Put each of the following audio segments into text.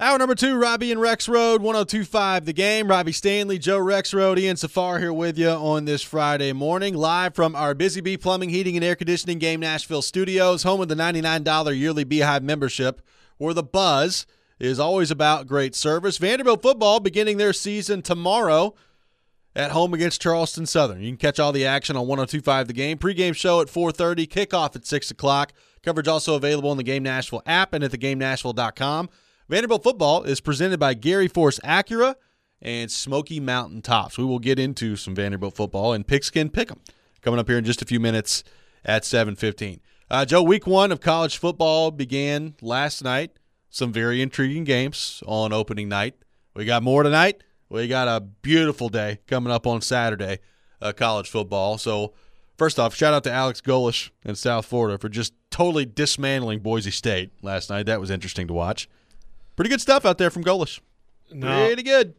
Hour number 2, Robbie and Rex Road, 102.5 The Game. Robbie Stanley, Joe Rex Road, Ian Safar here with you on this Friday morning, live from our Busy Bee Plumbing, Heating, and Air Conditioning Game Nashville studios, home of the $99 yearly Beehive membership, where the buzz is always about great service. Vanderbilt football beginning their season tomorrow at home against Charleston Southern. You can catch all the action on 102.5 The Game. Pre-game show at 4:30, kickoff at 6 o'clock. Coverage also available on the Game Nashville app and at thegamenashville.com. Vanderbilt football is presented by Gary Force Acura and Smoky Mountain Tops. We will get into some Vanderbilt football and Pigskin Pick'em coming up here in just a few minutes at 7:15. Joe, week 1 of college football began last night. Some very intriguing games on opening night. We got more tonight. We got a beautiful day coming up on Saturday, college football. So, first off, shout out to Alex Golesh in South Florida for just totally dismantling Boise State last night. That was interesting to watch. Pretty good stuff out there from Golesh. Pretty good.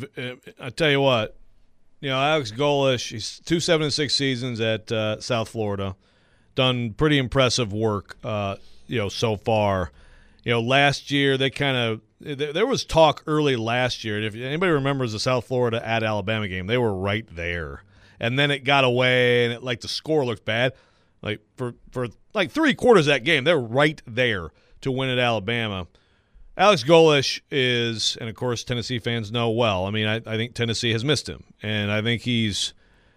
I tell you what, Alex Golesh, he's 2 7-6 seasons at South Florida, done pretty impressive work, so far. Last year there was talk early last year. If anybody remembers the South Florida at Alabama game, they were right there, and then it got away, and the score looked bad. Like for 3 quarters of that game, they're right there to win at Alabama. Alex Golesh is, and of course Tennessee fans know well. I mean, I think Tennessee has missed him, and I think he's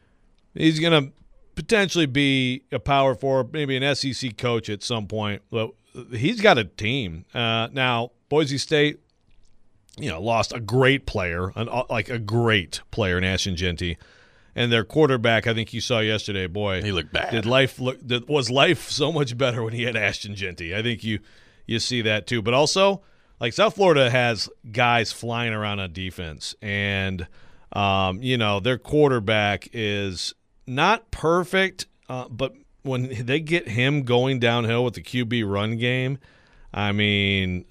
going to potentially be a Power 4, maybe an SEC coach at some point. But he's got a team now. Boise State, lost a great player, a great player in Ashton Jeanty, and their quarterback. I think you saw yesterday. Boy, he looked bad. Was life so much better when he had Ashton Jeanty? I think you see that too, but also. South Florida has guys flying around on defense, and, their quarterback is not perfect, but when they get him going downhill with the QB run game, I mean,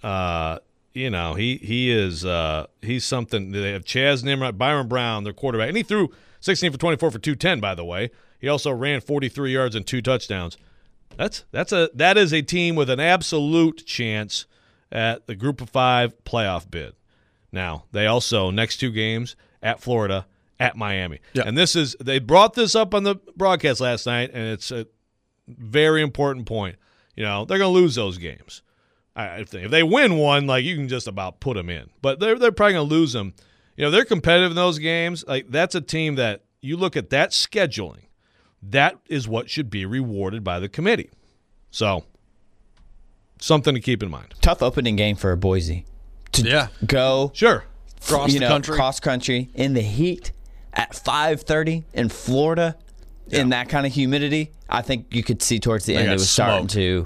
he's something. They have Chaz Nimrod, Byron Brown, their quarterback, and he threw 16 for 24 for 210, by the way. He also ran 43 yards and 2 touchdowns. That is a team with an absolute chance at the Group of 5 playoff bid. Now, they also, next 2 games, at Florida, at Miami. Yep. And they brought this up on the broadcast last night, and it's a very important point. They're going to lose those games. If they win one, you can just about put them in. But they're probably going to lose them. They're competitive in those games. That's a team that you look at that scheduling, that is what should be rewarded by the committee. So, something to keep in mind. Tough opening game for Boise. Go. Sure. Cross the country. Cross country in the heat at 5:30 in Florida in that kind of humidity. I think you could see towards the end it was starting to,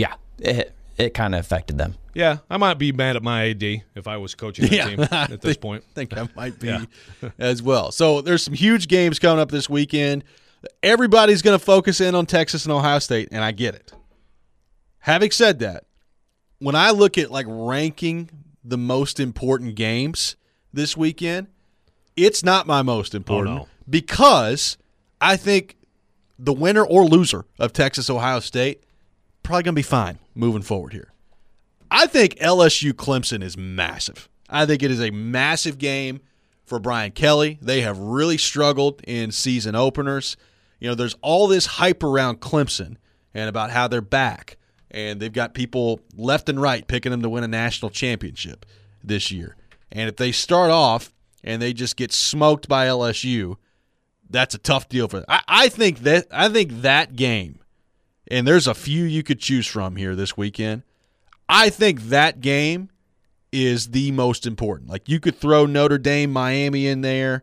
it kind of affected them. Yeah, I might be mad at my AD if I was coaching the team at this point. I think I might be as well. So there's some huge games coming up this weekend. Everybody's going to focus in on Texas and Ohio State, and I get it. Having said that, when I look at ranking the most important games this weekend, it's not my most important because I think the winner or loser of Texas-Ohio State probably going to be fine moving forward here. I think LSU-Clemson is massive. I think it is a massive game for Brian Kelly. They have really struggled in season openers. There's all this hype around Clemson and about how they're back. And they've got people left and right picking them to win a national championship this year. And if they start off and they just get smoked by LSU, that's a tough deal for them. I think that game, and there's a few you could choose from here this weekend, I think that game is the most important. You could throw Notre Dame, Miami in there.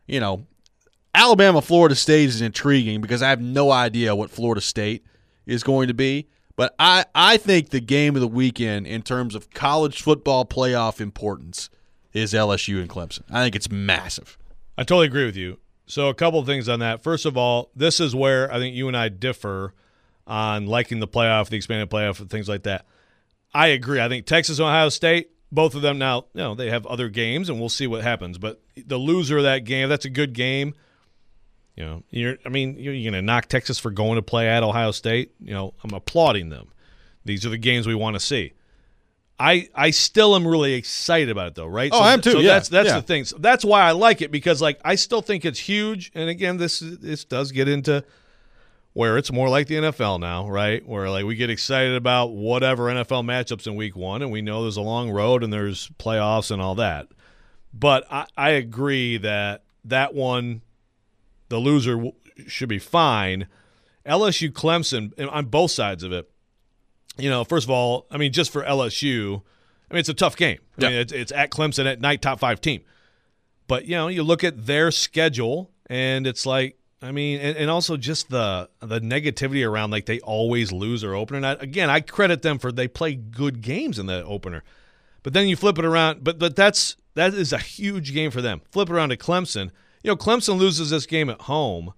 Alabama, Florida State is intriguing because I have no idea what Florida State is going to be. But I think the game of the weekend in terms of college football playoff importance is LSU and Clemson. I think it's massive. I totally agree with you. So a couple of things on that. First of all, this is where I think you and I differ on liking the playoff, the expanded playoff, and things like that. I agree. I think Texas and Ohio State, both of them now, they have other games, and we'll see what happens. But the loser of that game, that's a good game. You're going to knock Texas for going to play at Ohio State. I'm applauding them. These are the games we want to see. I still am really excited about it, though, right? Oh, I am too. So yeah. that's the thing. So that's why I like it, because like I still think it's huge. And again, this does get into where it's more like the NFL now, right? Where like we get excited about whatever NFL matchups in week 1, and we know there's a long road and there's playoffs and all that. But I agree that one, the loser should be fine. LSU Clemson, on both sides of it. First of all, I mean, just for LSU, I mean, it's a tough game. I mean, it's at Clemson at night, top 5 team. But, you look at their schedule, and it's like, I mean, and also just the negativity around, like, they always lose their opener. And again, I credit them for they play good games in the opener. But then you flip it around. But that is a huge game for them. Flip it around to Clemson. Clemson loses this game at home.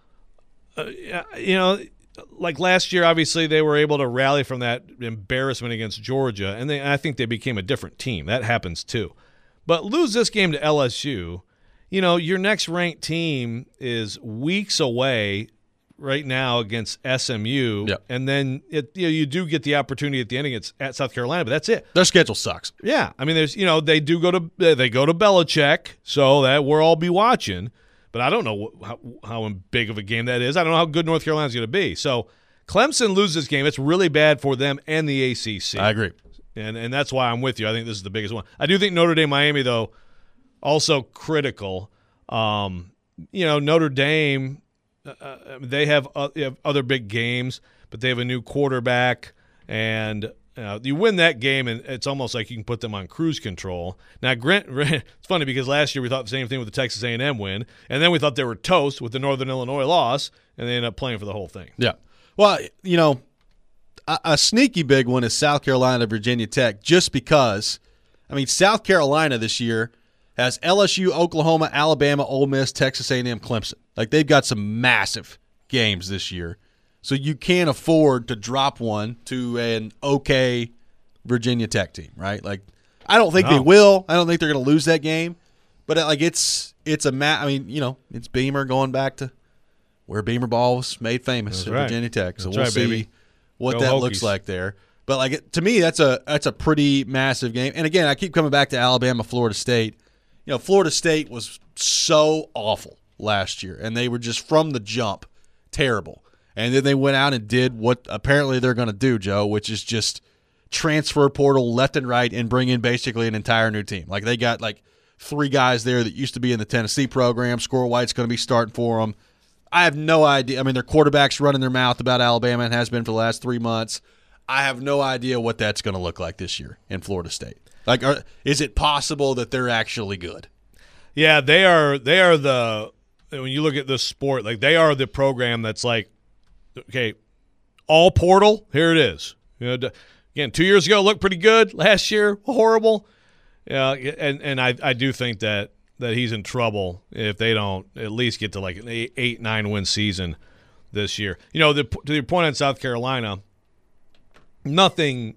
Like last year, obviously, they were able to rally from that embarrassment against Georgia, and I think they became a different team. That happens too. But lose this game to LSU, your next ranked team is weeks away right now against SMU, and then you do get the opportunity at the end at South Carolina, but that's it. Their schedule sucks. Yeah, I mean, there's they go to Belichick, so that we'll all be watching. But I don't know how big of a game that is. I don't know how good North Carolina's going to be. So Clemson loses this game. It's really bad for them and the ACC. I agree. And that's why I'm with you. I think this is the biggest one. I do think Notre Dame, Miami, though, also critical. Notre Dame, they have other big games, but they have a new quarterback, and you win that game, and it's almost like you can put them on cruise control. Now, it's funny because last year we thought the same thing with the Texas A&M win, and then we thought they were toast with the Northern Illinois loss, and they ended up playing for the whole thing. Yeah. Well, a sneaky big one is South Carolina, Virginia Tech, just because, I mean, South Carolina this year has LSU, Oklahoma, Alabama, Ole Miss, Texas A&M, Clemson. Like, they've got some massive games this year. So you can't afford to drop one to an okay Virginia Tech team, right? Like, I don't think they will. I don't think they're going to lose that game. But like, it's a I mean, it's Beamer going back to where Beamer ball was made famous at Virginia Tech. So we'll see what that looks like there. But like, to me, that's a pretty massive game. And again, I keep coming back to Alabama, Florida State. Florida State was so awful last year, and they were just from the jump terrible. And then they went out and did what apparently they're going to do, Joe, which is just transfer portal left and right and bring in basically an entire new team. Like, they got like 3 guys there that used to be in the Tennessee program. Score White's going to be starting for them. I have no idea. I mean, their quarterback's running their mouth about Alabama and has been for the last 3 months. I have no idea what that's going to look like this year in Florida State. Like, is it possible that they're actually good? Yeah, they are the – when you look at this sport, like, they are the program that's like, okay, all portal, here it is. Again, 2 years ago, looked pretty good. Last year, horrible. Yeah, and I do think that he's in trouble if they don't at least get to like an 8-9 win season this year. To your point on South Carolina, nothing,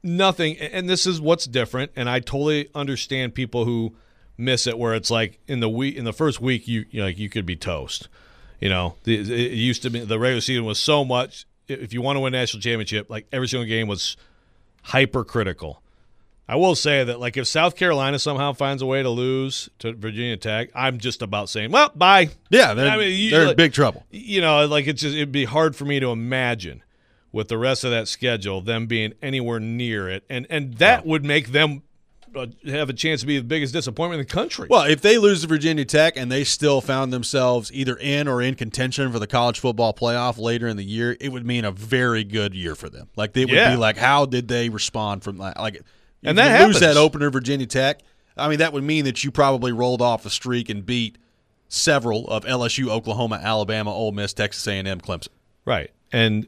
and this is what's different, and I totally understand people who miss it where it's like in the first week you could be toast. It used to be the regular season was so much. If you want to win a national championship, like every single game was hypercritical. I will say that, like, if South Carolina somehow finds a way to lose to Virginia Tech, I'm just about saying, well, bye. Yeah, they're in big trouble. Like it'd be hard for me to imagine with the rest of that schedule them being anywhere near it, and that would make them have a chance to be the biggest disappointment in the country. Well, if they lose to Virginia Tech and they still found themselves either in or in contention for the college football playoff later in the year, it would mean a very good year for them. Like, they would be like, how did they respond from like? And that happens. Lose that opener, Virginia Tech. I mean, that would mean that you probably rolled off a streak and beat several of LSU, Oklahoma, Alabama, Ole Miss, Texas A&M, Clemson. Right, and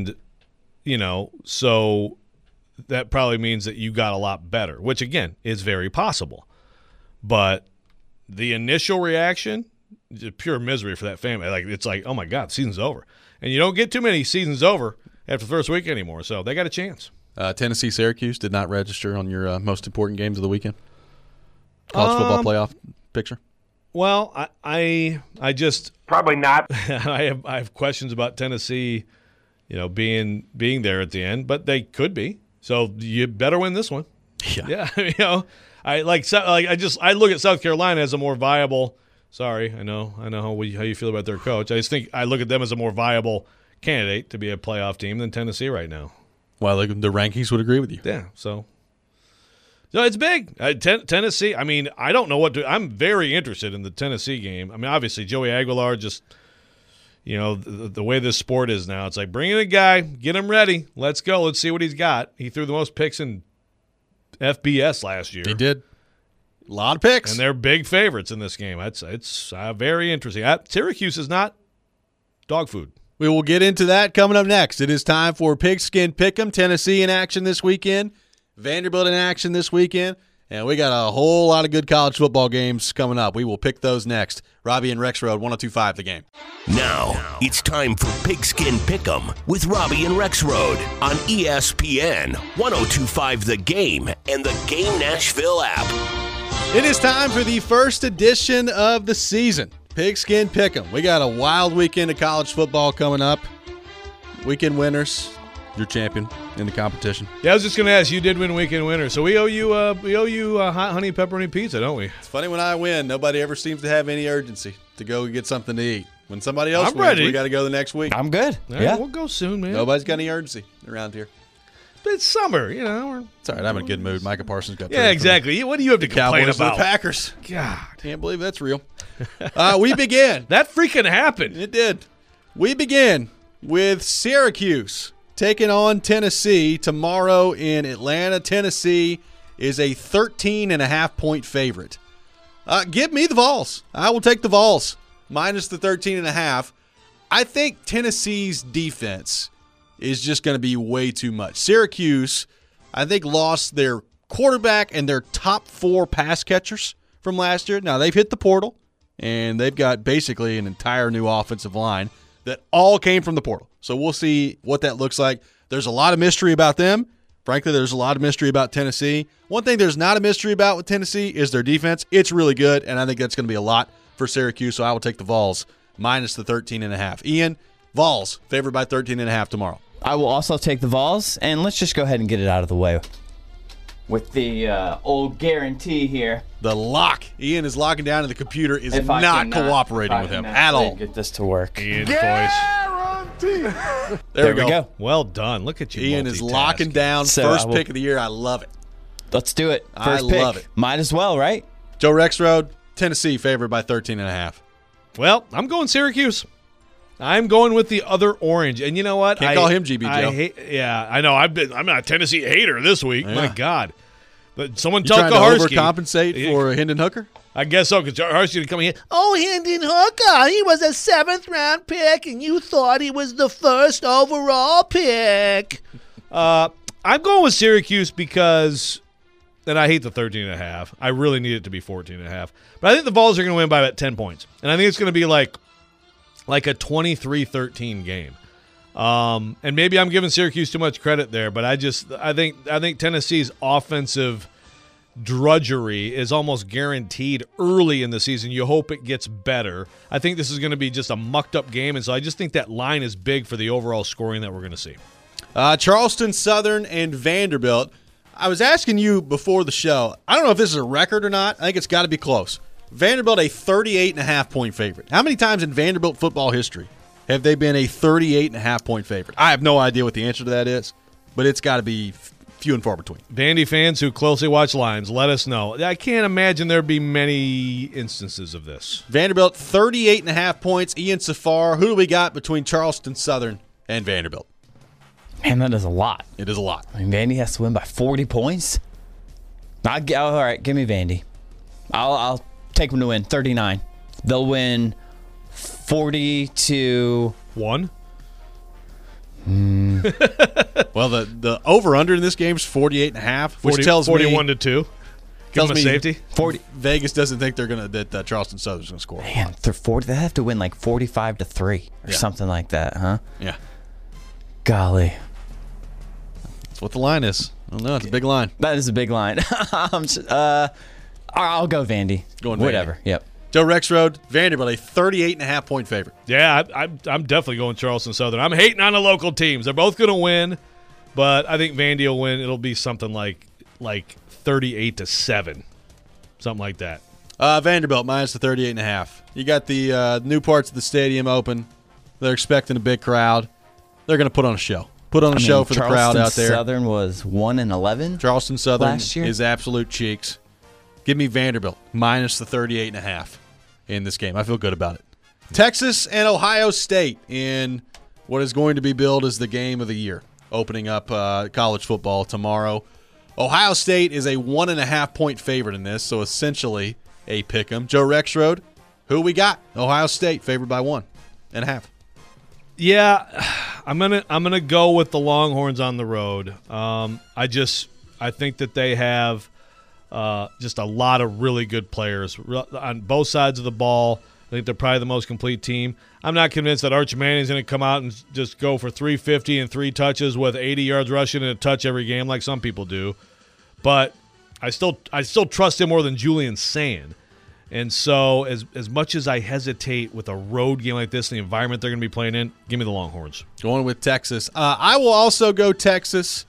so that probably means that you got a lot better, which, again, is very possible. But the initial reaction is pure misery for that family. Like, it's like, oh, my God, the season's over. And you don't get too many seasons over after the first week anymore, so they got a chance. Tennessee, Syracuse did not register on your most important games of the weekend? College football playoff picture? Well, I just – probably not. I have questions about Tennessee, being there at the end, but they could be. So you better win this one. Yeah, I look at South Carolina as a more viable. Sorry, I know how you feel about their coach. I just think I look at them as a more viable candidate to be a playoff team than Tennessee right now. Well, the rankings would agree with you. Yeah, so it's big. Tennessee. I mean, I don't know what to. I'm very interested in the Tennessee game. I mean, obviously Joey Aguilar just. The way this sport is now, it's like bring in a guy, get him ready, let's go, let's see what he's got. He threw the most picks in FBS last year. He did. A lot of picks. And they're big favorites in this game. It's very interesting. Syracuse is not dog food. We will get into that coming up next. It is time for Pigskin Pick'em. Tennessee in action this weekend. Vanderbilt in action this weekend. And we got a whole lot of good college football games coming up. We will pick those next. Robbie and Rexroad, 102.5 The Game. Now, it's time for Pigskin Pick'em with Robbie and Rexroad on ESPN, 102.5 The Game, and the Game Nashville app. It is time for the first edition of the season. Pigskin Pick'em. We got a wild weekend of college football coming up. Weekend winners. Your champion in the competition. Yeah, I was just going to ask. You did win weekend winner, so we owe you hot honey pepperoni pizza, don't we? It's funny when I win, nobody ever seems to have any urgency to go get something to eat. When somebody else wins, ready. We got to go the next week. I'm good. Right, we'll go soon, man. Nobody's got any urgency around here. It's summer, We're, it's all right. I'm in a good mood. Micah Parsons got exactly. What do you have to complain Cowboys about? The Packers. God, can't believe that's real. We begin. That freaking happened. It did. We begin with Syracuse taking on Tennessee tomorrow in Atlanta. Tennessee is a 13.5-point favorite. Give me the Vols. I will take the Vols minus the 13.5. I think Tennessee's defense is just going to be way too much. Syracuse, I think, lost their quarterback and their top 4 pass catchers from last year. Now, they've hit the portal, and they've got basically an entire new offensive line that all came from the portal. So we'll see what that looks like. There's a lot of mystery about them. Frankly, there's a lot of mystery about Tennessee. One thing there's not a mystery about with Tennessee is their defense. It's really good, and I think that's going to be a lot for Syracuse, so I will take the Vols minus the 13.5. Ian, Vols favored by 13.5 tomorrow. I will also take the Vols, and let's just go ahead and get it out of the way with the old guarantee here. The lock. Ian is locking down, and the computer is not cooperating with him at all. Get this to work. Ian's voice. There we go. Well done. Look at you. Ian is locking down. First pick of the year. I love it. Let's do it. First pick. Love it. Might as well, right? Joe Rexroad, Tennessee favored by 13.5. Well, I'm going Syracuse. I'm going with the other orange, and you know what? Can't call him GB Joe. Yeah, I know. I'm a Tennessee hater this week. Yeah. My God! But someone you tell Kaharski to overcompensate for Hendon Hooker. I guess so, because Kaharski coming in. Oh, Hendon Hooker, he was a 7th-round pick, and you thought he was the first overall pick. I'm going with Syracuse because, and I hate the 13.5. I really need it to be 14.5. But I think the Vols are going to win by about 10 points, and I think it's going to be like a 23-13 game. And maybe I'm giving Syracuse too much credit there, but I think Tennessee's offensive drudgery is almost guaranteed early in the season. You hope it gets better. I think this is going to be just a mucked up game, and so I just think that line is big for the overall scoring that we're going to see. Charleston Southern and Vanderbilt. I was asking you before the show, I don't know if this is a record or not. I think it's got to be close. Vanderbilt, a 38.5-point favorite. How many times in Vanderbilt football history have they been a 38.5-point favorite? I have no idea what the answer to that is, but it's got to be few and far between. Vandy fans who closely watch lines, let us know. I can't imagine there'd be many instances of this. Vanderbilt, 38.5 points. Ian Safar, who do we got between Charleston Southern and Vanderbilt? Man, that is a lot. It is a lot. I mean, Vandy has to win by 40 points? All right, give me Vandy. I'll take them to win 39. They'll win 40-1. Well, the over-under in this game is 48.5, which tells 41 to 2. Give them a safety. 40. Vegas doesn't think that Charleston Southern's going to score. Man, they're 40. They have to win like 45-3 or something like that, huh? Yeah. Golly. That's what the line is. I don't know. It's a big line. That is a big line. I'll go Vandy. Going Whatever. Vandy. Yep. Joe Rexroad, Vanderbilt, a 38.5-point favorite. Yeah, I'm definitely going Charleston Southern. I'm hating on the local teams. They're both going to win, but I think Vandy will win. It'll be something like 38-7, something like that. Vanderbilt minus the 38.5. You got the new parts of the stadium open. They're expecting a big crowd. They're going to put on a show. Put on a show for the crowd out there. Charleston Southern was 1-11. Charleston Southern last year. is absolute cheeks. Give me Vanderbilt minus the 38.5 in this game. I feel good about it. Texas and Ohio State in what is going to be billed as the game of the year, opening up college football tomorrow. Ohio State is a 1.5-point favorite in this, so essentially a pick 'em. Joe Rexrode, who we got? Ohio State favored by 1.5. Yeah, I'm gonna go with the Longhorns on the road. I think that they have just a lot of really good players on both sides of the ball. I think they're probably the most complete team. I'm not convinced that Arch Manning's going to come out and just go for 350 and 3 touches with 80 yards rushing and a touch every game like some people do. But I still trust him more than Julian Sand. And so as much as I hesitate with a road game like this and the environment they're going to be playing in, give me the Longhorns. Going with Texas. I will also go Texas.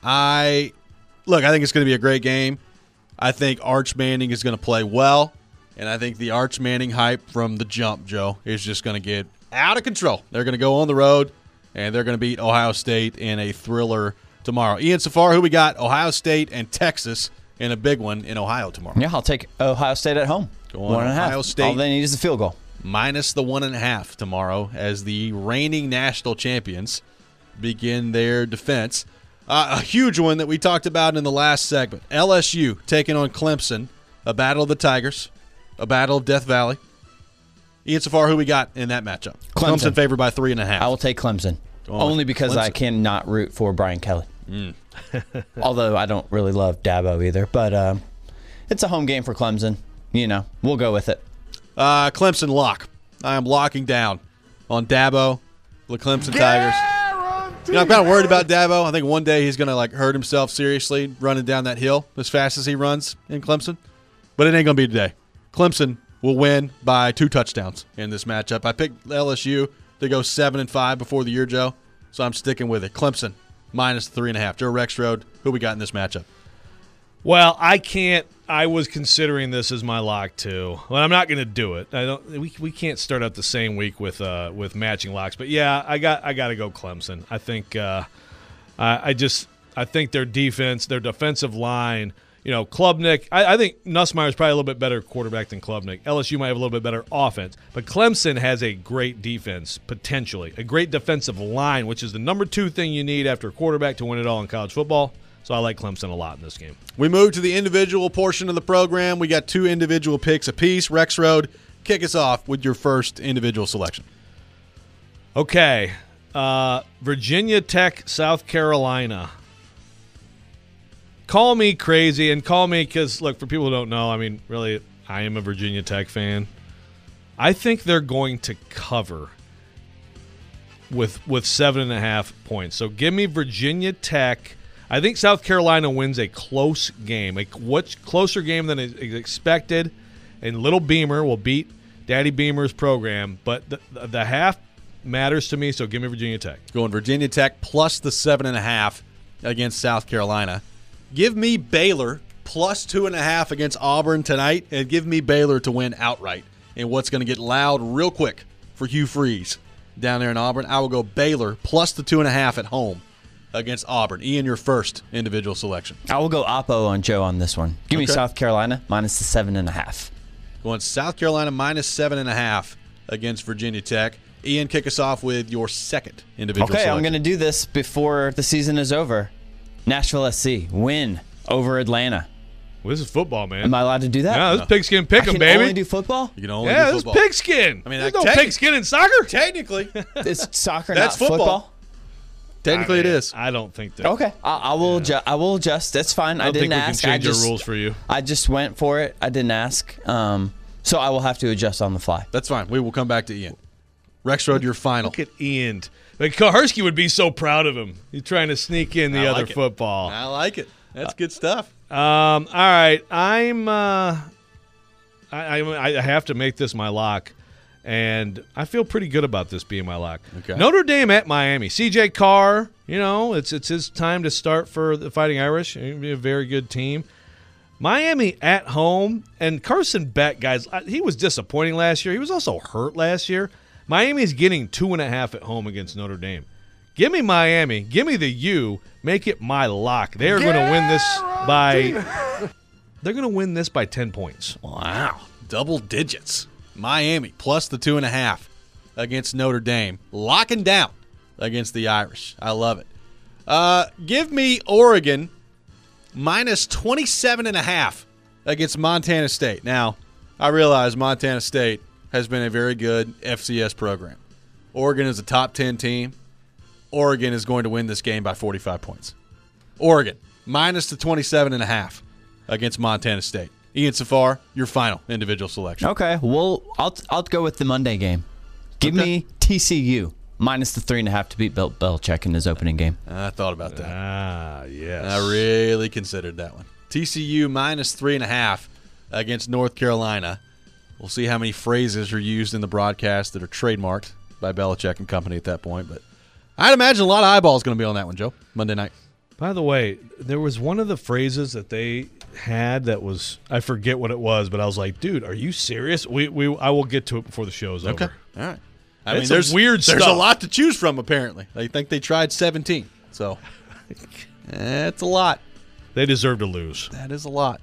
I think it's going to be a great game. I think Arch Manning is going to play well. And I think the Arch Manning hype from the jump, Joe, is just going to get out of control. They're going to go on the road, and they're going to beat Ohio State in a thriller tomorrow. Ian Safar, who we got? Ohio State and Texas in a big one in Ohio tomorrow. Yeah, I'll take Ohio State at home. Going 1.5. Ohio State. All they need is a field goal. Minus the 1.5 tomorrow as the reigning national champions begin their defense. A huge one that we talked about in the last segment. LSU taking on Clemson, a battle of the Tigers. A battle of Death Valley. Ian Safar, who we got in that matchup? Clemson favored by 3.5. I will take Clemson. Only because Clemson. I cannot root for Brian Kelly. Although I don't really love Dabo either. But it's a home game for Clemson. We'll go with it. Clemson lock. I am locking down on Dabo, the Clemson Tigers. I'm kind of worried about Dabo. I think one day he's going to hurt himself seriously running down that hill as fast as he runs in Clemson. But it ain't going to be today. Clemson will win by 2 touchdowns in this matchup. I picked LSU to go 7-5 before the year, Joe, so I'm sticking with it. Clemson minus 3.5. Joe Rexrode, who we got in this matchup? Well, I can't. I was considering this as my lock too, but I'm not going to do it. We can't start out the same week with matching locks. But yeah, I got to go Clemson. I think I think their defense, their defensive line. Klubnik, I think Nussmeier is probably a little bit better quarterback than Klubnik. LSU might have a little bit better offense. But Clemson has a great defense, potentially. A great defensive line, which is the number 2 thing you need after a quarterback to win it all in college football. So I like Clemson a lot in this game. We move to the individual portion of the program. We got 2 individual picks apiece. Rexrode, kick us off with your first individual selection. Okay. Virginia Tech, South Carolina. Call me crazy, and call me because, look, for people who don't know, really, I am a Virginia Tech fan. I think they're going to cover with 7.5 points. So give me Virginia Tech. I think South Carolina wins a close game, a closer game than is expected, and Little Beamer will beat Daddy Beamer's program. But the half matters to me, so give me Virginia Tech. Going Virginia Tech plus the 7.5 against South Carolina. Give me Baylor plus 2.5 against Auburn tonight, and give me Baylor to win outright in what's going to get loud real quick for Hugh Freeze down there in Auburn. I will go Baylor plus the 2.5 at home against Auburn. Ian, your first individual selection. I will go Oppo on Joe on this one. Give me South Carolina minus the 7.5. Going South Carolina minus 7.5 against Virginia Tech. Ian, kick us off with your second individual selection. I'm going to do this before the season is over. Nashville SC win over Atlanta. Well, this is football, man. Am I allowed to do that? Yeah, this is pigskin pick'em, baby. I can only do football? You can only do football. Yeah, this is pigskin. There's no pigskin in soccer. Technically. It's soccer, That's not football? Technically, it is. I don't think that. Okay, I will adjust. That's fine. I didn't ask. I think we can change our rules for you. I just went for it. I didn't ask. So I will have to adjust on the fly. That's fine. We will come back to Ian. Rexrode, your final. Look at Ian. Like, Kaharski would be so proud of him. He's trying to sneak in the other football. I like it. That's good stuff. All right. I have to make this my lock, and I feel pretty good about this being my lock. Okay. Notre Dame at Miami. C.J. Carr, it's his time to start for the Fighting Irish. It'll be a very good team. Miami at home, and Carson Beck, guys, he was disappointing last year. He was also hurt last year. Miami's getting 2.5 at home against Notre Dame. Give me Miami. Give me the U. Make it my lock. They're going to win this by. They're going to win this by 10 points. Wow, double digits. Miami plus the 2.5 against Notre Dame, locking down against the Irish. I love it. Give me Oregon minus 27.5 against Montana State. Now, I realize Montana State has been a very good FCS program. Oregon is a top 10 team. Oregon is going to win this game by 45 points. Oregon minus the 27.5 against Montana State. Ian Safar, your final individual selection. Okay, well, I'll go with the Monday game. Give me TCU minus the 3.5 to beat Bill Belichick in his opening game. I thought about that. Ah, yes. I really considered that one. TCU minus 3.5 against North Carolina. We'll see how many phrases are used in the broadcast that are trademarked by Belichick and company at that point. But I'd imagine a lot of eyeballs going to be on that one, Joe, Monday night. By the way, there was one of the phrases that they had that was, I forget what it was, but I was like, dude, are you serious? I will get to it before the show's over. Okay, all right. I mean, there's weird stuff. There's a lot to choose from, apparently. They think they tried 17, so that's a lot. They deserve to lose. That is a lot.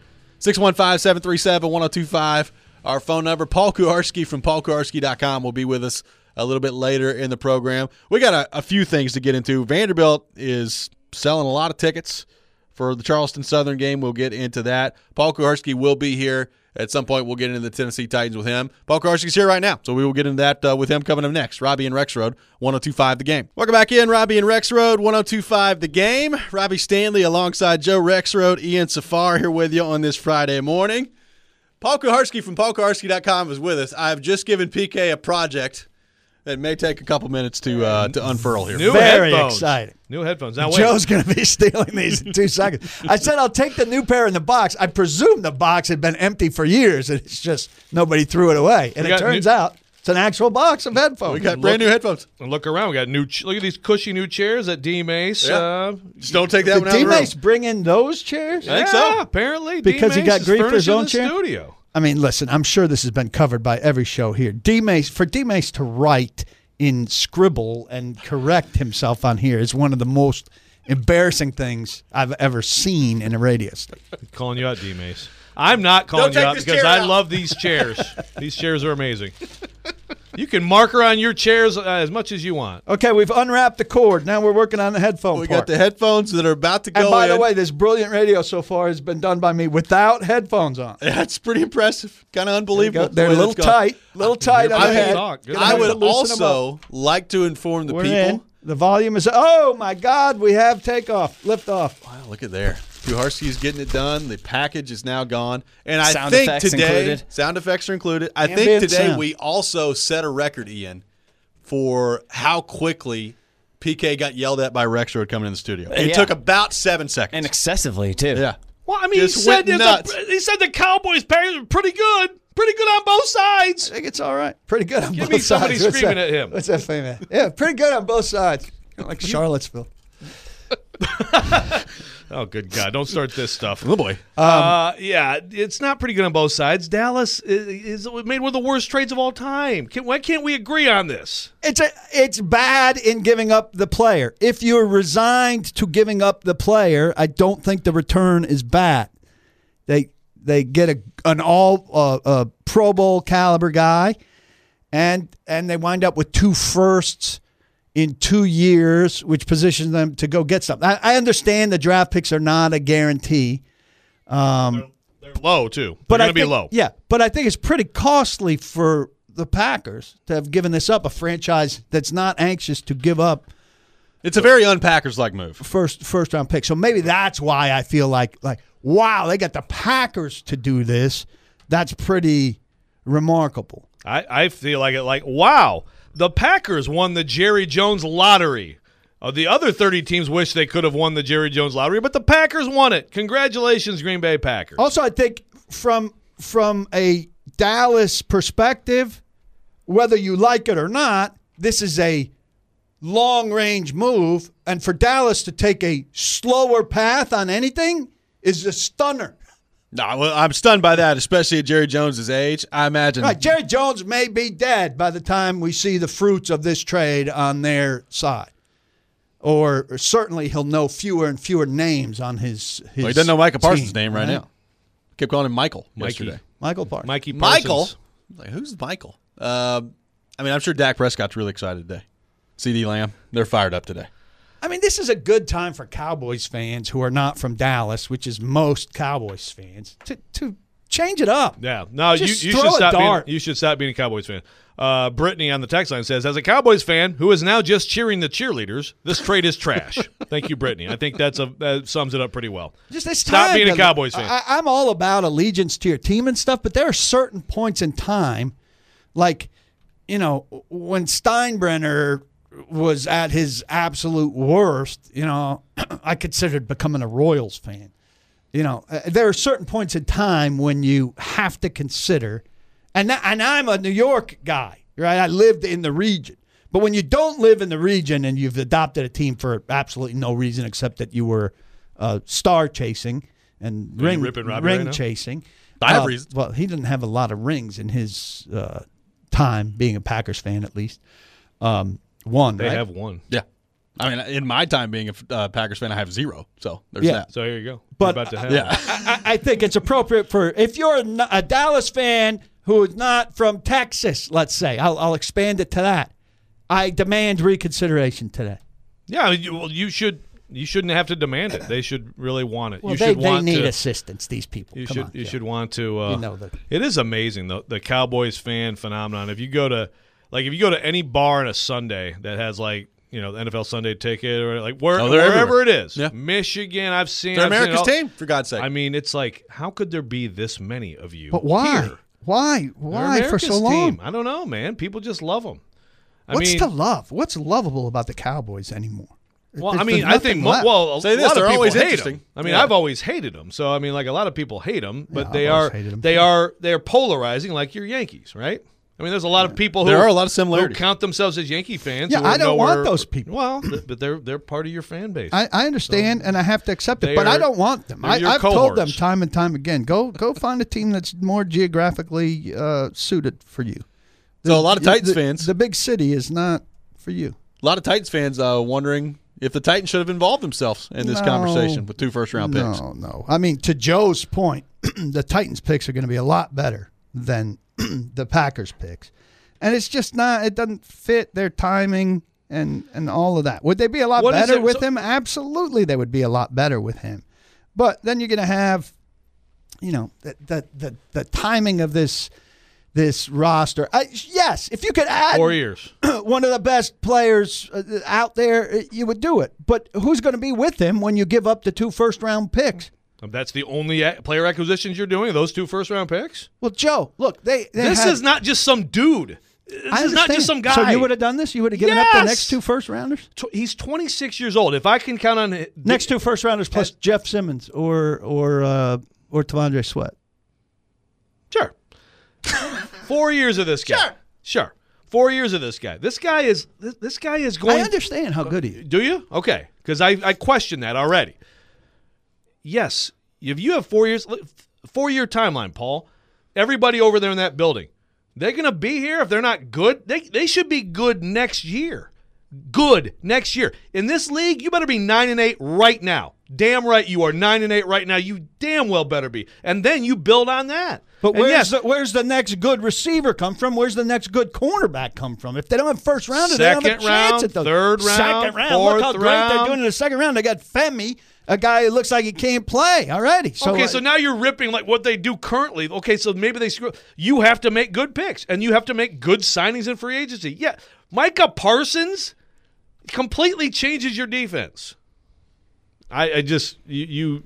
615-737-1025, our phone number. Paul Kuharsky from paulkuharsky.com will be with us a little bit later in the program. We got a few things to get into. Vanderbilt is selling a lot of tickets for the Charleston Southern game. We'll get into that. Paul Kuharsky will be here. At some point, we'll get into the Tennessee Titans with him. Paul Kuharsky's here right now, so we will get into that with him coming up next. Robbie and Rexroad, 102.5 The Game. Welcome back in, Robbie and Rexroad, 102.5 The Game. Robbie Stanley alongside Joe Rexroad, Ian Safar here with you on this Friday morning. Paul Kuharsky from paulkuharsky.com is with us. I've just given PK a project that may take a couple minutes to unfurl here. Very exciting. New headphones. Now, wait. Joe's going to be stealing these in 2 seconds. I said I'll take the new pair in the box. I presume the box had been empty for years, and it's just nobody threw it away. And it turns out it's an actual box of headphones. We got brand new headphones. And look around. We got look at these cushy new chairs at D Mace. Yeah. Just don't take that one out of the room. Did D Mace bring in those chairs? I think so. Apparently. Because he got grief for his own chair? Studio. I mean, listen, I'm sure this has been covered by every show here. For D Mace to write in scribble and correct himself on here is one of the most embarrassing things I've ever seen in a radio station. Calling you out, D Mace. I'm not calling you out because I love these chairs. These chairs are amazing. You can marker on your chairs as much as you want. Okay, we've unwrapped the cord. Now we're working on the headphone part. We got the headphones that are about to go in. And by the way, this brilliant radio so far has been done by me without headphones on. That's pretty impressive. Kind of unbelievable. They're a little tight on the head. I would also like to inform the people. The volume is, oh my God, we have takeoff, liftoff. Wow, look at there. Kuharsky is getting it done. The package is now gone. And I sound think effects today, included. Sound effects are included. I think today we also set a record, Ian, for how quickly PK got yelled at by Rexroad coming in the studio. It took about 7 seconds. And excessively, too. Yeah. Well, I mean, he said the Cowboys package were pretty good. Pretty good on both sides. I think it's all right. Pretty good on both sides. Give me somebody screaming at him. What's that famous? Yeah, pretty good on both sides. Like Charlottesville. Oh, good God. Don't start this stuff. Oh, boy. Yeah, it's not pretty good on both sides. Dallas is made one of the worst trades of all time. Why can't we agree on this? It's bad in giving up the player. If you're resigned to giving up the player, I don't think the return is bad. They get an all Pro Bowl caliber guy, and they wind up with 2 firsts in 2 years, which positions them to go get something. I understand the draft picks are not a guarantee. They're low, too. They're going to be low. Yeah, but I think it's pretty costly for the Packers to have given this up, a franchise that's not anxious to give up. It's a very un-Packers-like move. First-round pick. So maybe that's why I feel like, wow, they got the Packers to do this. That's pretty remarkable. I feel wow. The Packers won the Jerry Jones lottery. The other 30 teams wish they could have won the Jerry Jones lottery, but the Packers won it. Congratulations, Green Bay Packers. Also, I think from a Dallas perspective, whether you like it or not, this is a long-range move, and for Dallas to take a slower path on anything is a stunner. No, well, I'm stunned by that, especially at Jerry Jones' age. I imagine. Right, Jerry Jones may be dead by the time we see the fruits of this trade on their side. Or certainly he'll know fewer and fewer names on his well, he doesn't know Micah Parsons' team, name right now. Kept calling him Michael yesterday. Michael Parsons. Mikey Parsons. Michael? Like, who's Michael? I mean, I'm sure Dak Prescott's really excited today. CeeDee Lamb, they're fired up today. I mean, this is a good time for Cowboys fans who are not from Dallas, which is most Cowboys fans, to change it up. Yeah. No, you Just should throw a stop dart. you should stop being a Cowboys fan. Brittany on the text line says, as a Cowboys fan who is now just cheering the cheerleaders, this trade is trash. Thank you, Brittany. I think that sums it up pretty well. Just it's Stop time being a to- Cowboys fan. I'm all about allegiance to your team and stuff, but there are certain points in time, like, when Steinbrenner was at his absolute worst, I considered becoming a Royals fan. There are certain points in time when you have to consider, and I'm a New York guy, right? I lived in the region. But when you don't live in the region and you've adopted a team for absolutely no reason except that you were star chasing and ring right chasing. I have reasons. Well, he didn't have a lot of rings in his time being a Packers fan, at least. One, They right? have one. Yeah. I mean, in my time being a Packers fan, I have 0. So there's Yeah. that. So here you go. But, You're about to have Yeah. one. I think it's appropriate for if you're a Dallas fan who is not from Texas, let's say. I'll expand it to that. I demand reconsideration today. Yeah, you shouldn't have to demand it. They should really want it. Well, you they should want need to, assistance, these people. You Come should on, you Joe. should want to that. It is amazing the Cowboys fan phenomenon. If you go to any bar on a Sunday that has the NFL Sunday ticket or wherever everywhere. it is. Yeah. Michigan, I've seen They're I've seen it America's all. team, for God's sake. I mean, it's like, how could there be this many of you? But why? Here? Why? They're Why for so America's long? team. I don't know, man. People just love them. What's to love? What's lovable about the Cowboys anymore? Well, There's I mean, I think nothing left. a Say this, lot of they're people always hate interesting. them. I mean, Yeah. I've always hated them. So I mean, a lot of people hate them, but Yeah, they I've are always hated 'em. they're polarizing like your Yankees, right? I mean, there's a lot of people who There are a lot of who similarities. count themselves as Yankee fans. Yeah, who are I don't want nowhere- those people. Well, but they're part of your fan base. I understand, and I have to accept it, they but I are- don't want them. they're your I've told them cohorts. time and time again, go find a team that's more geographically suited for you. So a lot of Titans fans. The big city is not for you. A lot of Titans fans wondering if the Titans should have involved themselves in this conversation with 2 first-round picks. No. I mean, to Joe's point, the Titans picks are going to be a lot better than the Packers picks. And it's just not – it doesn't fit their timing and all of that. Would they be a lot What is better it- with so- him? Absolutely they would be a lot better with him. But then you're going to have, the timing of this roster. Yes, if you could add 4 years. one of the best players out there, you would do it. But who's going to be with him when you give up the 2 first-round picks? That's the only player acquisitions you're doing. Those 2 first-round picks. Well, Joe, look, this This is not just some dude. This is not just some guy. So you would have done this? You would have given up the Yes! next 2 first-rounders? He's 26 years old. If I can count on Next 2 first-rounders plus Jeff Simmons or T'Vondre Sweat. Sure. 4 years of this guy. Sure. 4 years of this guy. This guy is going. I understand how good he is. Do you? Okay. Because I question that already. Yes. If you have 4 years, 4-year timeline, Paul, everybody over there in that building, they're going to be here. If they're not good, they should be good next year. Good next year. In this league, you better be 9-8 right now. Damn right you are 9-8 right now. You damn well better be. And then you build on that. But And yes, where's the next good receiver come from? Where's the next good cornerback come from? If they don't have first rounder, they don't have a Second chance round, at those. third round, Second round. Look how fourth great they're round. doing in the second round. They got Femi, a guy who looks like he can't play already. So, okay, so now you're ripping like what they do currently. Okay, so maybe they screw. You have to make good picks, and you have to make good signings in free agency. Yeah, Micah Parsons completely changes your defense. I just you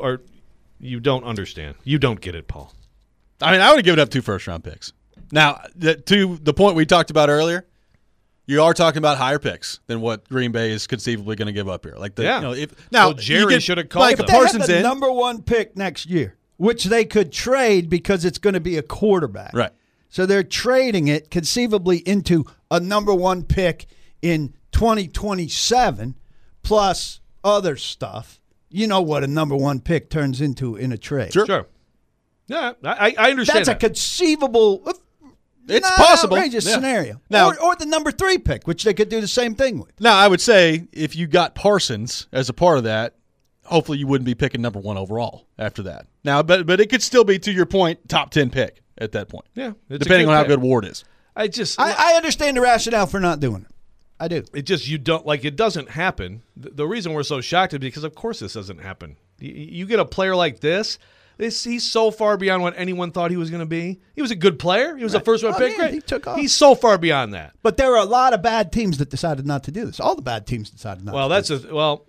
don't understand. You don't get it, Paul. I mean, I would have given up 2 first-round picks. Now, to the point we talked about earlier, you are talking about higher picks than what Green Bay is conceivably going to give up here. So Jerry should have called Micah them. they have Parsons the in. number 1 pick next year, which they could trade because it's going to be a quarterback. Right. So they're trading it conceivably into a number 1 pick in 2027 plus other stuff. You know what a number 1 pick turns into in a trade. Sure. Yeah, I understand That's a conceivable. It's possible. Outrageous scenario. Now, or the number 3 pick, which they could do the same thing with. Now, I would say if you got Parsons as a part of that, hopefully you wouldn't be picking number 1 overall after that. Now, but it could still be, to your point, top 10 pick at that point. Yeah, depending on how good Ward is. I understand the rationale for not doing it. I do. It just it doesn't happen. The reason we're so shocked is because of course this doesn't happen. You get a player like this. He's so far beyond what anyone thought he was going to be. He was a good player. He was a first-round pick. Yeah, he took off. He's so far beyond that. But there were a lot of bad teams that decided not to do this. All the bad teams decided not. Well, to do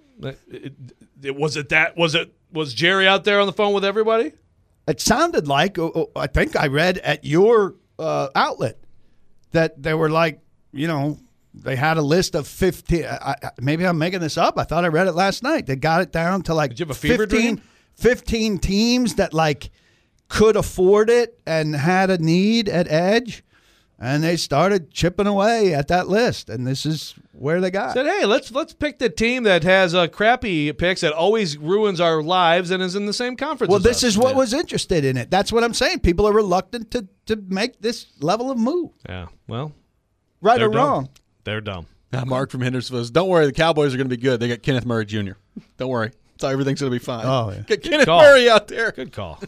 this. Was Jerry out there on the phone with everybody? It sounded like I think I read at your outlet that they were like, they had a list of 15. Maybe I'm making this up. I thought I read it last night. They got it down to like Did you have a fever 15 teams that like could afford it and had a need at edge, and they started chipping away at that list, and this is where they got. Said, hey, let's pick the team that has crappy picks that always ruins our lives and is in the same conference. Well, as this us. is what was interested in it. That's what I'm saying. People are reluctant to make this level of move. Yeah, well, right or dumb. wrong. They're dumb. Mark from Hendersonville says, don't worry, the Cowboys are going to be good. They got Kenneth Murray Jr. Don't worry. So everything's going to be fine. Oh, yeah. Get Kenneth Murray out there. Good call.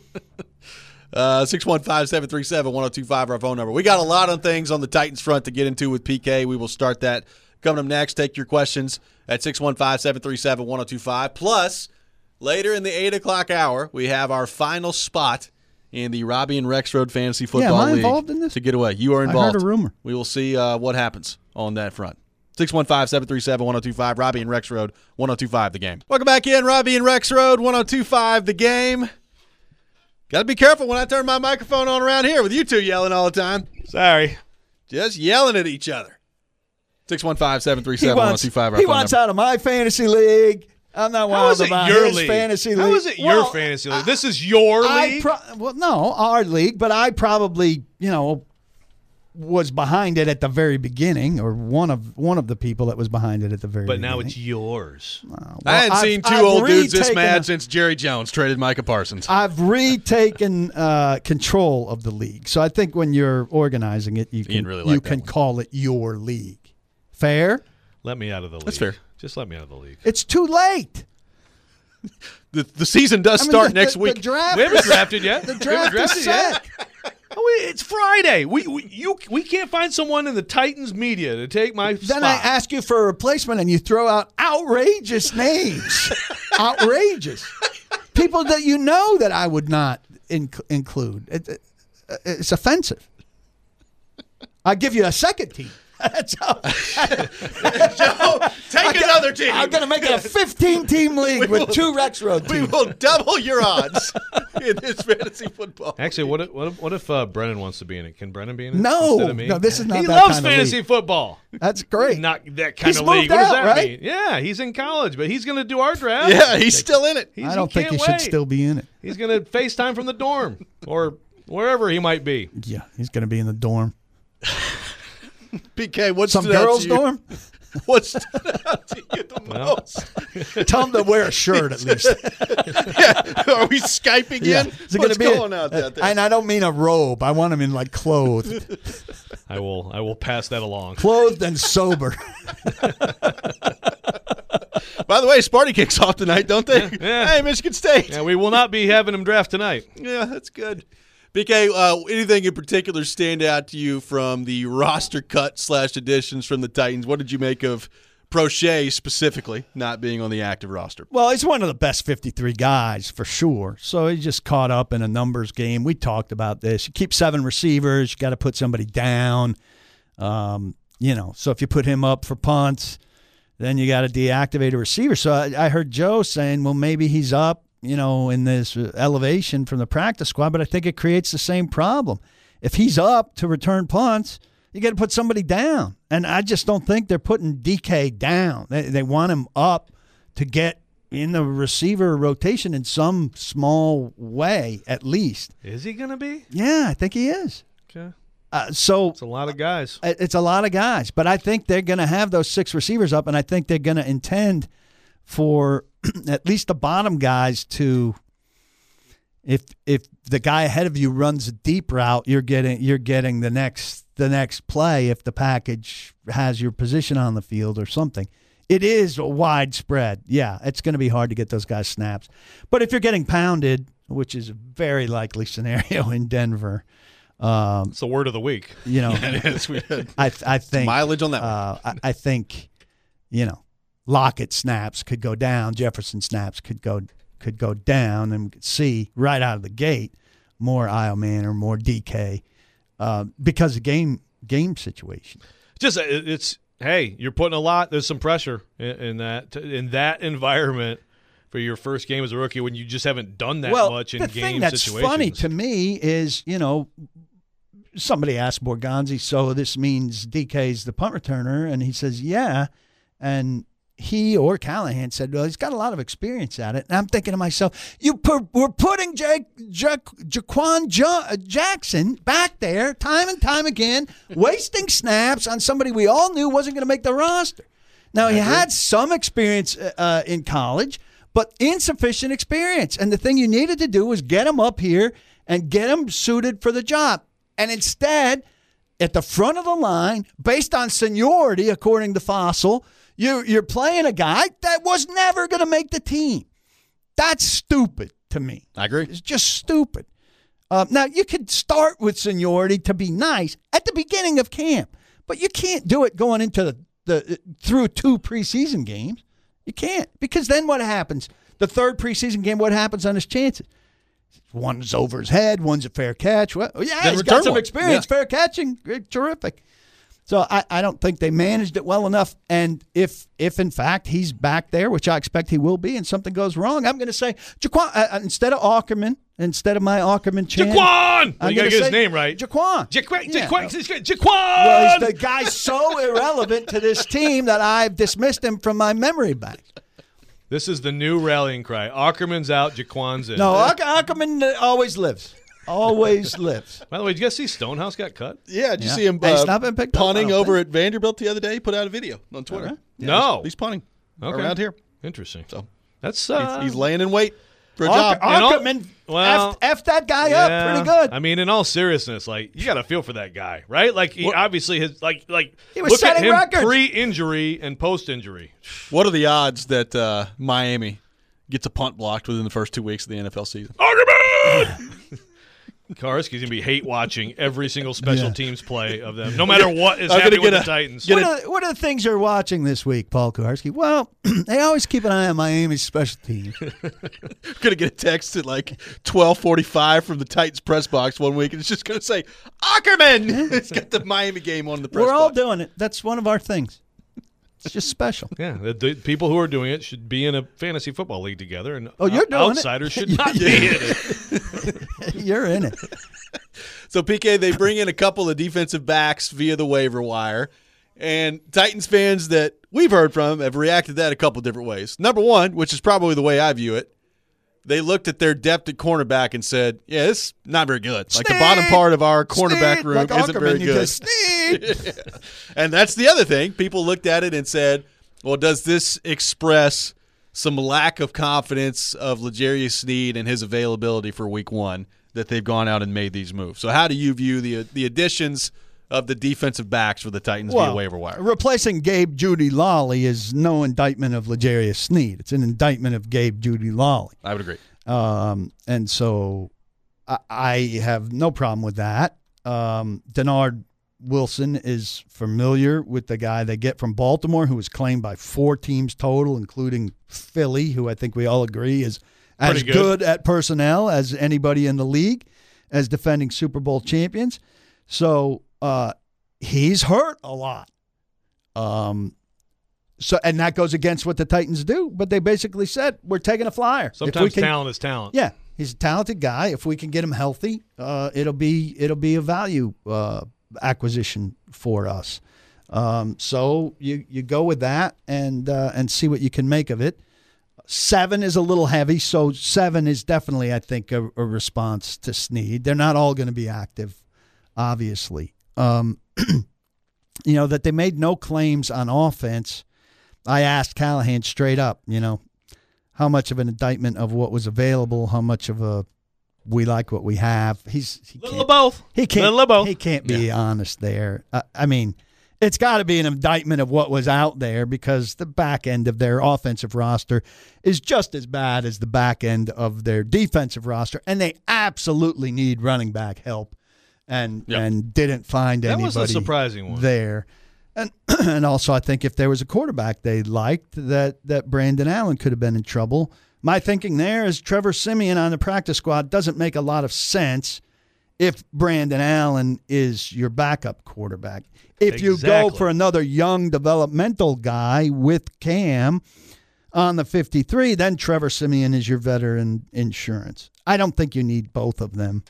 615-737-1025, our phone number. We got a lot of things on the Titans front to get into with PK. We will start that coming up next. Take your questions at 615-737-1025. Plus, later in the 8 o'clock hour, we have our final spot in the Robbie and Rex Road Fantasy Football League. Am I League involved in this? to get away. You are involved. I heard a rumor. We will see what happens on that front. 615-737-1025, Robbie and Rex Road, 1025 The Game. Welcome back in, Robbie and Rex Road, 1025 The Game. Got to be careful when I turn my microphone on around here with you two yelling all the time. Sorry. Just yelling at each other. 615-737-1025. He wants out of my fantasy league. I'm not wild about his fantasy league. How is it your fantasy league? This is your league? No, our league, but I probably, was behind it at the very beginning, or one of the people that was behind it at the very beginning. But now it's yours. I hadn't seen two old dudes this mad since Jerry Jones traded Micah Parsons. I've retaken control of the league. So I think when you're organizing it, you can call it your league. Fair? Let me out of the league. That's fair. Just let me out of the league. It's too late. The season does start next week. The draft we haven't drafted yet. The draft is set. It's Friday. We can't find someone in the Titans media to take my spot. Then I ask you for a replacement, and you throw out outrageous names. Outrageous. People that you know that I would not include. It's offensive. I give you a second team. Joe, take another team. I'm going to make it a 15-team league with two Rex Road teams. We will double your odds in this fantasy football. Actually, what if Brennan wants to be in it? Can Brennan be in it? No, instead of me? No, this is not he that loves kind of fantasy league. football. That's great. Not that kind He's of league. moved What does out, that right? mean? Yeah, he's in college, but he's going to do our draft. Yeah, he's still in it. I don't think he should still be in it. He's going to FaceTime from the dorm or wherever he might be. Yeah, he's going to be in the dorm. PK, what's some girls' dorm? What stood out to you the most? Tell him to wear a shirt at least. Yeah. Are we Skyping in? What's going on out there? And I don't mean a robe. I want him in like clothed. I will pass that along. Clothed and sober. By the way, Sparty kicks off tonight, don't they? Yeah. Hey, Michigan State. Yeah, we will not be having him draft tonight. Yeah, that's good. BK, anything in particular stand out to you from the roster cut / additions from the Titans? What did you make of Prochet specifically not being on the active roster? Well, he's one of the best 53 guys for sure. So he just caught up in a numbers game. We talked about this. You keep 7 receivers. You got to put somebody down. So if you put him up for punts, then you got to deactivate a receiver. So I heard Joe saying, well, maybe he's up, in this elevation from the practice squad, but I think it creates the same problem. If he's up to return punts, you got to put somebody down. And I just don't think they're putting DK down. They want him up to get in the receiver rotation in some small way, at least. Is he going to be? Yeah, I think he is. Okay. So it's a lot of guys. It's a lot of guys, but I think they're going to have those 6 receivers up, and I think they're going to intend for at least the bottom guys to, if the guy ahead of you runs a deep route, you're getting the next play if the package has your position on the field or something. It is widespread. Yeah, it's going to be hard to get those guys snaps. But if you're getting pounded, which is a very likely scenario in Denver, it's the word of the week. You know, It is. I think Mileage on that one. I think, you know, Lockett snaps could go down, Jefferson snaps could go down, and we could see right out of the gate more Ioman or more DK because of game situation. It's hey, you're putting a lot. There's some pressure in that environment for your first game as a rookie when you just haven't done that much in game situations. The thing that's funny to me is, you know, somebody asked Borgonzi, so this means DK's the punt returner, and he says, yeah, and he or Callahan said, well, he's got a lot of experience at it. And I'm thinking to myself, we're putting Jaquan Jackson back there time and time again, wasting snaps on somebody we all knew wasn't going to make the roster. Now, he had some experience in college, but insufficient experience. And the thing you needed to do was get him up here and get him suited for the job. And instead, at the front of the line, based on seniority, according to Fossil, you're playing a guy that was never going to make the team. That's stupid to me. I agree. It's just stupid. Now, you could start with seniority to be nice at the beginning of camp, but you can't do it going into through 2 preseason games. You can't, because then what happens? The 3rd preseason game, what happens on his chances? One's over his head, one's a fair catch. Well, yeah, he's got some experience, fair catching, terrific. So I don't think they managed it well enough. And if in fact he's back there, which I expect he will be, and something goes wrong, I'm going to say Jaquan instead of Ackerman, instead of my Ackerman chant. Jaquan! You got to get his name right. Jaquan. Jaquan! Well, the guy's so irrelevant to this team that I've dismissed him from my memory bank. This is the new rallying cry. Ackerman's out, Jaquan's in. No, Ackerman always lives. Always lives. By the way, did you guys see Stonehouse got cut? Yeah, did you see him He's not been picked punting up, over at Vanderbilt the other day? He put out a video on Twitter. Right. Yeah, No. He's punting Okay. around here. Interesting. So That's he's laying in wait for a job. Ackerman F that guy up pretty good. I mean, in all seriousness, like, you got to feel for that guy, right? Like, he obviously has, like he was look at setting him records. pre-injury and post-injury. What are the odds that Miami gets a punt blocked within the first 2 weeks of the NFL season? Ackerman! Karski's going to be hate watching every single special teams play of them, no matter what is happening with the Titans. What are the things you're watching this week, Paul Kuharski? Well, they always keep an eye on Miami's special teams. Going to get a text at like 12:45 from the Titans press box one week, and it's just going to say, Ackerman! It's got the Miami game on the press box. We're all doing it. That's one of our things. It's just special. Yeah, the people who are doing it should be in a fantasy football league together, and you're doing outsiders should not be in it. You're in it. So, PK, they bring in a couple of defensive backs via the waiver wire, and Titans fans that we've heard from have reacted to that a couple different ways. Number one, which is probably the way I view it, they looked at their depth at cornerback and said, yeah, this is not very good. Like, the bottom part of our cornerback room like isn't very good. And that's the other thing. People looked at it and said, well, does this express some lack of confidence of L'Jarius Sneed and his availability for week 1 that they've gone out and made these moves? So how do you view the additions of the defensive backs for the Titans via waiver wire? Replacing Gabe Judy Lawley is no indictment of L'Jarius Sneed. It's an indictment of Gabe Judy Lawley. I would agree. And so I have no problem with that. Denard Wilson is familiar with the guy they get from Baltimore, who was claimed by 4 teams total, including Philly, who I think we all agree is as good at personnel as anybody in the league, as defending Super Bowl champions. So he's hurt a lot. And that goes against what the Titans do. But they basically said, we're taking a flyer. Sometimes talent is talent. Yeah, he's a talented guy. If we can get him healthy, it'll be a value acquisition for us. So you go with that and see what you can make of it. 7 is a little heavy, so 7 is definitely, I think, a response to Sneed. They're not all going to be active, obviously. That they made no claims on offense. I asked Callahan straight up, how much of an indictment of what was available, how much of a we like what we have. He Little of both. He can't. Little of both. He can't be honest there. I mean, it's got to be an indictment of what was out there because the back end of their offensive roster is just as bad as the back end of their defensive roster, and they absolutely need running back help, and didn't find anybody. That was a surprising one there. And also, I think if there was a quarterback they liked, that Brandon Allen could have been in trouble. My thinking there is Trevor Siemian on the practice squad doesn't make a lot of sense if Brandon Allen is your backup quarterback. If you go for another young developmental guy with Cam on the 53, then Trevor Siemian is your veteran insurance. I don't think you need both of them.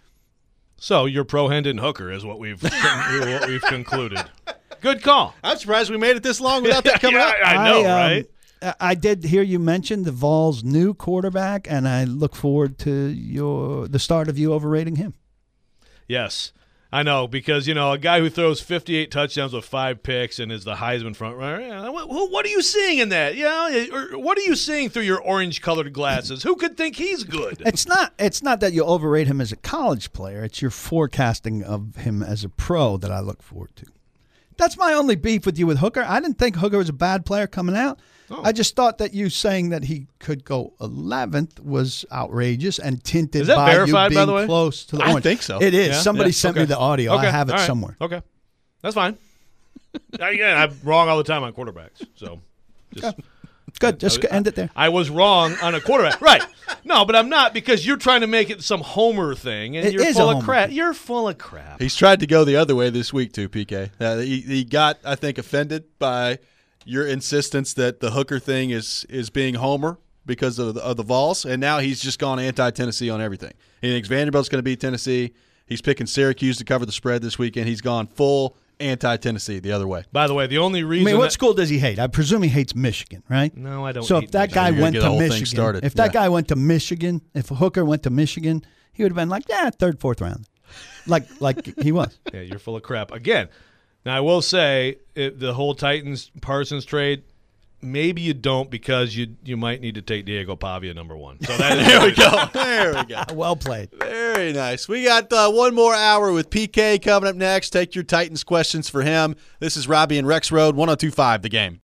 So you're pro Hendon Hooker is what we've concluded. Good call. I'm surprised we made it this long without that coming up. I know, right? I did hear you mention the Vols' new quarterback, and I look forward to the start of you overrating him. Yes, I know, because, a guy who throws 58 touchdowns with 5 picks and is the Heisman front runner, what are you seeing in that? Or what are you seeing through your orange-colored glasses? Who could think he's good? It's not that you overrate him as a college player. It's your forecasting of him as a pro that I look forward to. That's my only beef with you with Hooker. I didn't think Hooker was a bad player coming out. Oh. I just thought that you saying that he could go 11th was outrageous and tinted by verified, you by the way? being close to the orange. I think so. It is. Somebody sent me the audio. Okay. I have it somewhere. Okay. That's fine. Again, I'm wrong all the time on quarterbacks. So just good. Just end it there. I was wrong on a quarterback. Right. No, but I'm not, because you're trying to make it some homer thing, and you're full of crap. You're full of crap. He's tried to go the other way this week too, PK. He got, I think, offended by your insistence that the Hooker thing is being homer because of the Vols, and now he's just gone anti-Tennessee on everything. He thinks Vanderbilt's going to beat Tennessee. He's picking Syracuse to cover the spread this weekend. He's gone full anti-Tennessee the other way. By the way, the only reason what school does he hate? I presume he hates Michigan, right? No, I don't. So if that guy went to Michigan, if Hooker went to Michigan, he would have been like, third, fourth round, like he was. Yeah, you're full of crap again. Now I will say the whole Titans Parsons trade, maybe you don't, because you might need to take Diego Pavia number 1. So there we go. There we go. Well played. Very nice. We got one more hour with PK coming up next. Take your Titans questions for him. This is Robbie and Rex Road, 102.5 The Game.